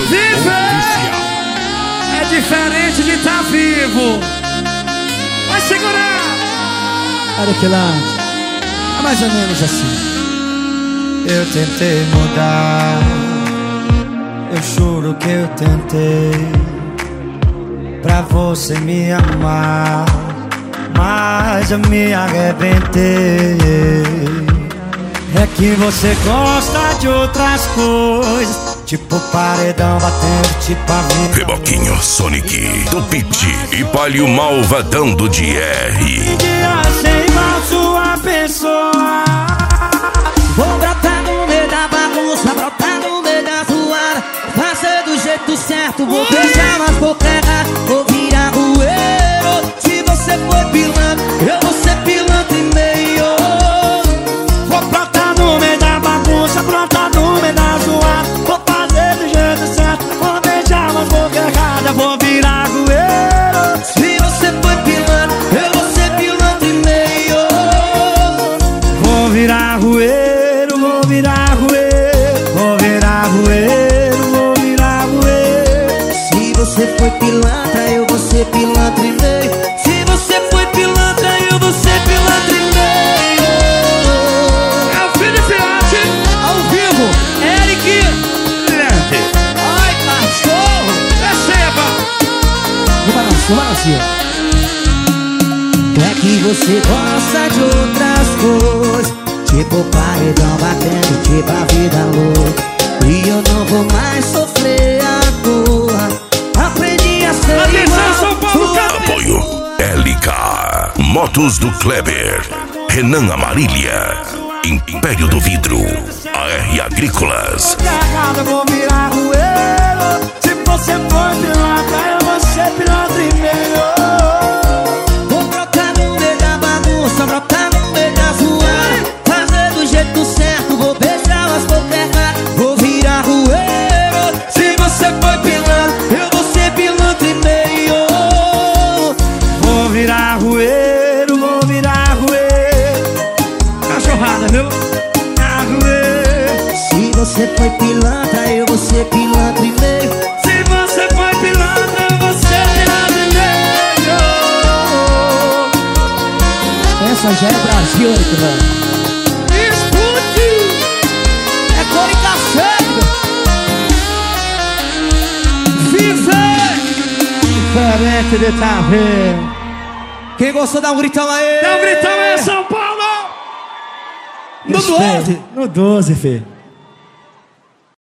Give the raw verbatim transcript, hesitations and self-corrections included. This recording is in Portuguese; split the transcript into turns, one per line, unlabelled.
Viver é diferente de estar vivo. Vai segurar.
Olha que lá, é mais ou menos assim.
Eu tentei mudar, eu juro que eu tentei, pra você me amar, mas eu me arrebentei. É que você gosta de outras coisas, tipo paredão batendo, tipo a vida.
Reboquinho, Sonic, do Pit e Palio Malvadão do D R.
Dia sem mal sua pessoa.
Vou brotar no meio da bagunça, brotar no meio da zoada, fazer do jeito certo, vou beijar, mas vou errar, vou virar rueiro. Se você for pilantra, eu vou ser pilantra e meio.
Vou brotar no meio da bagunça, brotar no meio da zoada, vou fazer do jeito certo, vou beijar, mas vou errar, vou virar rueiro.
Se você for pilantra, eu vou ser pilantra e meio.
Vou virar rueiro. Vou virar rueiro, vou virar rueiro, vou virar rueiro.
Se você foi pilantra, eu vou ser pilantra e meio. Se você foi pilantra, eu vou ser pilantra e meio.
É o Felipe Arte,
ao vivo, Eric
Leve.
Ai, cachorro.
Receba.
No balanço, no balanço.
É que você gosta de outras coisas, tipo paredão batendo, tipo a vida louca. E eu não vou mais sofrer a dor. Aprendi a ser
Atenção, São Paulo,
igual.
Apoio L K, Motos do Kleber, Renan Amarília, Império do Vidro, A R Agrícolas.
Eu vou virar rueiro. Se você for pilantra, eu vou ser pilantra e meio.
Vou brotar no meio da bagunça, brotar no meio da zoada, fazer do jeito certo, vou beijar, mas vou errar, vou virar rueiro. Se você foi pilantra, eu vou ser pilantra e meio.
Vou virar rueiro, vou virar rueiro.
Cachorrada, viu?
Virar rueiro.
Se você foi pilantra, eu vou ser pilantra e meio.
Se você foi pilantra, eu vou ser pilantra e meio.
Essa já é Brasil, velho.
É cor e cacete.
Viver
Diferente de tá vendo.
Quem gostou, dá um gritão aí.
Dá um gritão aí, São Paulo.
No doze. No doze, filho.